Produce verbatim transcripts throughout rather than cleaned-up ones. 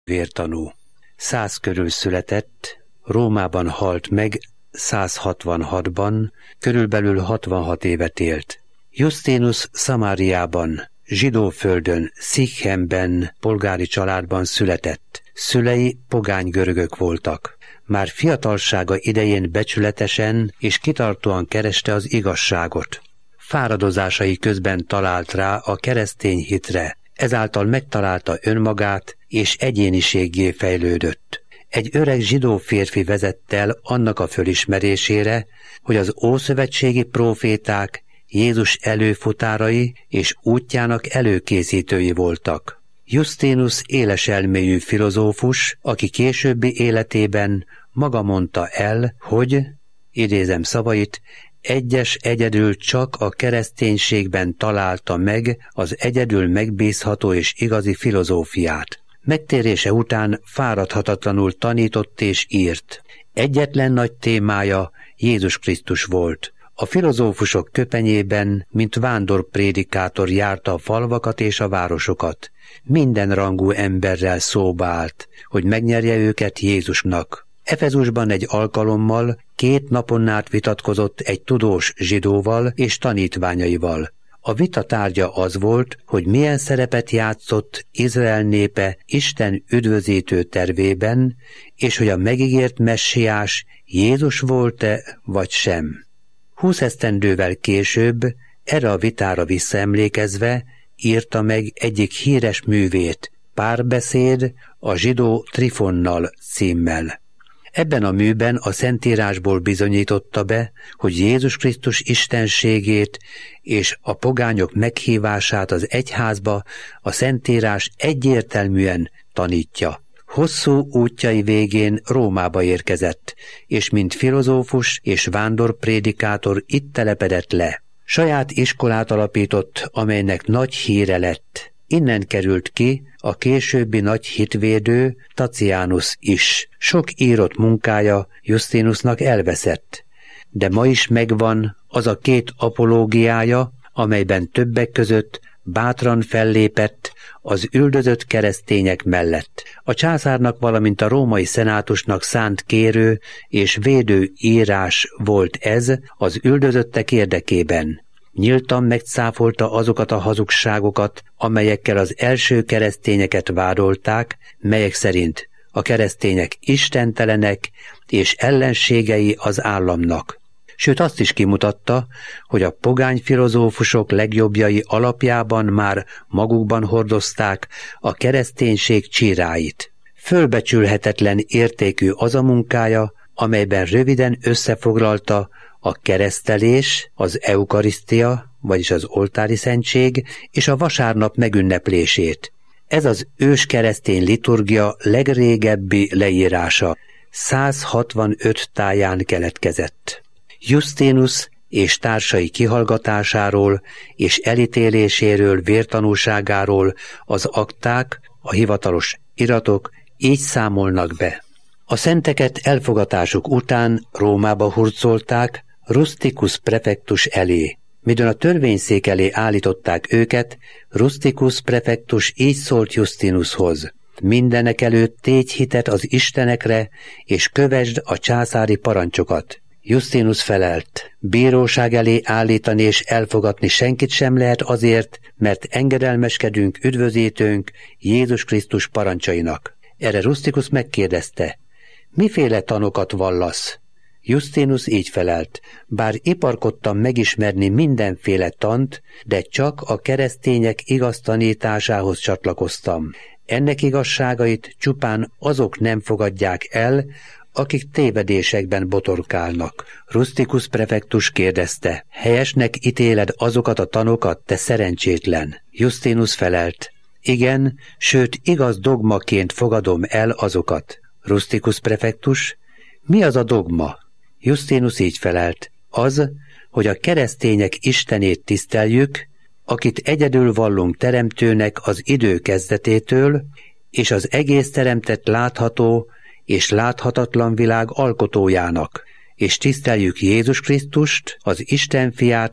vértanú. Száz körül született, Rómában halt meg százhatvanhatban, körülbelül hatvanhat évet élt. Justinus Szamáriában, zsidó földön, Szichemben, polgári családban született. Szülei pogány görögök voltak. Már fiatalsága idején becsületesen és kitartóan kereste az igazságot. Fáradozásai közben talált rá a keresztény hitre, ezáltal megtalálta önmagát és egyéniséggé fejlődött. Egy öreg zsidó férfi vezette el annak a fölismerésére, hogy az ószövetségi próféták Jézus előfutárai és útjának előkészítői voltak. Justinus éles elmélyű filozófus, aki későbbi életében maga mondta el, hogy, idézem szavait, egyes egyedül csak a kereszténységben találta meg az egyedül megbízható és igazi filozófiát. Megtérése után fáradhatatlanul tanított és írt. Egyetlen nagy témája Jézus Krisztus volt. A filozófusok köpenyében, mint vándorprédikátor járta a falvakat és a városokat. Minden rangú emberrel szóba állt, hogy megnyerje őket Jézusnak. Efezusban egy alkalommal két napon át vitatkozott egy tudós zsidóval és tanítványaival. A vita tárgya az volt, hogy milyen szerepet játszott Izrael népe Isten üdvözítő tervében, és hogy a megígért messiás Jézus volt-e vagy sem. Húsz esztendővel később, erre a vitára visszaemlékezve, írta meg egyik híres művét, Párbeszéd a zsidó Trifonnal címmel. Ebben a műben a Szentírásból bizonyította be, hogy Jézus Krisztus istenségét és a pogányok meghívását az egyházba a Szentírás egyértelműen tanítja. Hosszú útjai végén Rómába érkezett, és mint filozófus és vándorprédikátor itt telepedett le. Saját iskolát alapított, amelynek nagy híre lett. Innen került ki a későbbi nagy hitvédő Tacianus is. Sok írott munkája Justinusnak elveszett, de ma is megvan az a két apológiája, amelyben többek között bátran fellépett az üldözött keresztények mellett. A császárnak, valamint a római szenátusnak szánt kérő és védő írás volt ez az üldözöttek érdekében. Nyíltan megcáfolta azokat a hazugságokat, amelyekkel az első keresztényeket vádolták, melyek szerint a keresztények istentelenek és ellenségei az államnak. Sőt, azt is kimutatta, hogy a pogány filozófusok legjobbjai alapjában már magukban hordozták a kereszténység csíráit. Fölbecsülhetetlen értékű az a munkája, amelyben röviden összefoglalta a keresztelés, az eukarisztia, vagyis az oltári szentség, és a vasárnap megünneplését. Ez az őskeresztény liturgia legrégebbi leírása, száz hatvanöt táján keletkezett. Justinus és társai kihallgatásáról és elítéléséről, vértanúságáról az akták, a hivatalos iratok így számolnak be. A szenteket elfogatásuk után Rómába hurcolták Rusticus prefektus elé. Midőn a törvényszék elé állították őket, Rusticus prefektus így szólt Justinushoz: mindenek előtt tégy hitet az istenekre, és kövesd a császári parancsokat. Justinus felelt: bíróság elé állítani és elfogatni senkit sem lehet azért, mert engedelmeskedünk üdvözítőnk Jézus Krisztus parancsainak. Erre Rusticus megkérdezte: miféle tanokat vallasz? Justinus így felelt: bár iparkodtam megismerni mindenféle tant, de csak a keresztények igaz tanításához csatlakoztam. Ennek igazságait csupán azok nem fogadják el, akik tévedésekben botorkálnak. Rusticus prefektus kérdezte: helyesnek ítéled azokat a tanokat, te szerencsétlen? Justinus felelt: igen, sőt igaz dogmaként fogadom el azokat. Rusticus prefektus: mi az a dogma? Justinus így felelt: az, hogy a keresztények Istenét tiszteljük, akit egyedül vallunk teremtőnek az idő kezdetétől, és az egész teremtett látható és láthatatlan világ alkotójának, és tiszteljük Jézus Krisztust, az Isten fiát,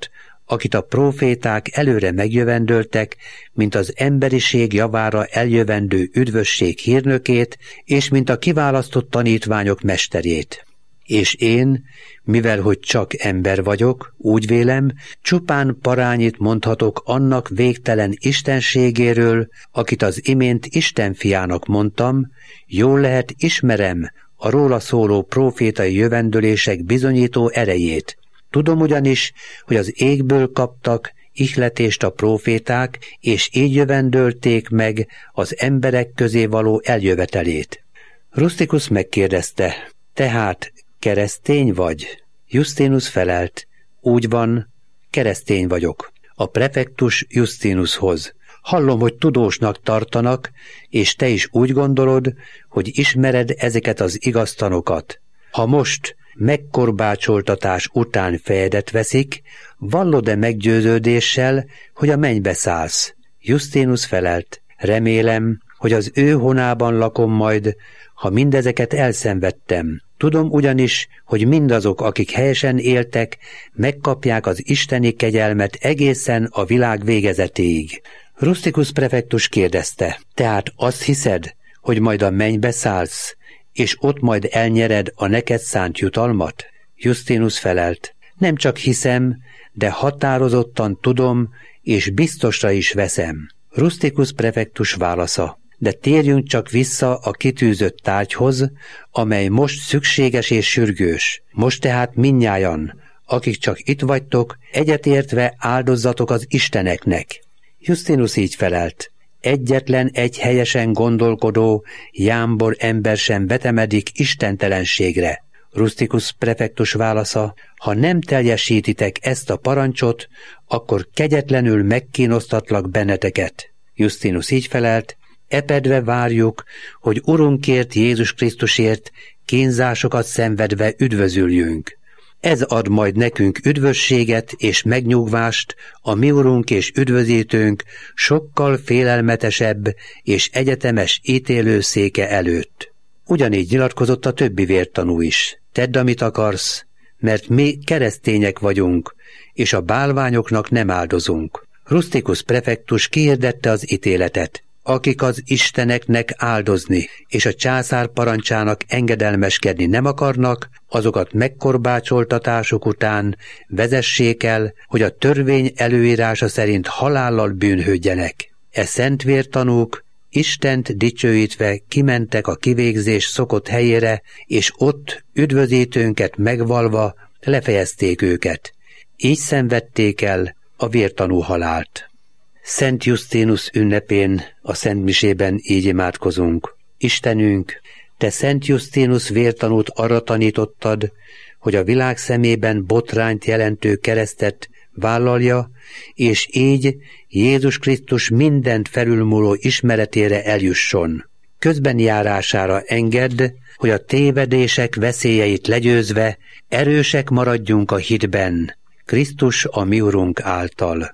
akit a próféták előre megjövendöltek, mint az emberiség javára eljövendő üdvösség hírnökét, és mint a kiválasztott tanítványok mesterét. És én, mivel hogy csak ember vagyok, úgy vélem, csupán parányit mondhatok annak végtelen istenségéről, akit az imént Isten fiának mondtam, jól lehet ismerem a róla szóló prófétai jövendölések bizonyító erejét. Tudom ugyanis, hogy az égből kaptak ihletést a próféták, és így jövendölték meg az emberek közé való eljövetelét. Rustikus megkérdezte, tehát keresztény vagy? Justinus felelt, úgy van, keresztény vagyok. A prefektus Justinushoz. Hallom, hogy tudósnak tartanak, és te is úgy gondolod, hogy ismered ezeket az igaztanokat. Ha most megkorbácsoltatás után fejedet veszik, vallod-e meggyőződéssel, hogy a mennybe szállsz? Justinus felelt, remélem, hogy az ő honában lakom majd, ha mindezeket elszenvedtem. Tudom ugyanis, hogy mindazok, akik helyesen éltek, megkapják az isteni kegyelmet egészen a világ végezetéig. Rustikus prefektus kérdezte, tehát azt hiszed, hogy majd a mennybe szállsz, és ott majd elnyered a neked szánt jutalmat? Justinus felelt, nem csak hiszem, de határozottan tudom, és biztosra is veszem. Rustikus prefektus válasza, de térjünk csak vissza a kitűzött tárgyhoz, amely most szükséges és sürgős. Most tehát mindnyájan, akik csak itt vagytok, egyetértve áldozzatok az isteneknek. Justinus így felelt, egyetlen egy helyesen gondolkodó, jámbor ember sem vetemedik istentelenségre. Rustikus prefektus válasza, ha nem teljesítitek ezt a parancsot, akkor kegyetlenül megkínosztatlak benneteket. Justinus így felelt, epedve várjuk, hogy Urunkért, Jézus Krisztusért kínzásokat szenvedve üdvözüljünk. Ez ad majd nekünk üdvösséget és megnyugvást a mi Urunk és üdvözítőnk sokkal félelmetesebb és egyetemes ítélőszéke előtt. Ugyanígy nyilatkozott a többi vértanú is. Tedd, amit akarsz, mert mi keresztények vagyunk, és a bálványoknak nem áldozunk. Rustikus prefektus kihirdette az ítéletet. Akik az isteneknek áldozni és a császár parancsának engedelmeskedni nem akarnak, azokat megkorbácsoltatásuk után vezessék el, hogy a törvény előírása szerint halállal bűnhődjenek. E szentvértanúk Istent dicsőítve kimentek a kivégzés szokott helyére, és ott üdvözítőnket megvalva lefejezték őket. Így szenvedték el a vértanú halált. Szent Justinus ünnepén a szentmisében így imádkozunk. Istenünk, te Szent Justinus vértanút arra tanítottad, hogy a világ szemében botrányt jelentő keresztet vállalja, és így Jézus Krisztus mindent felülmúló ismeretére eljusson. Közben járására engedd, hogy a tévedések veszélyeit legyőzve erősek maradjunk a hitben, Krisztus a mi Urunk által.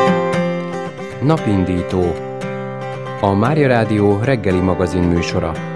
Napindító, a Mária Rádió reggeli magazin műsora.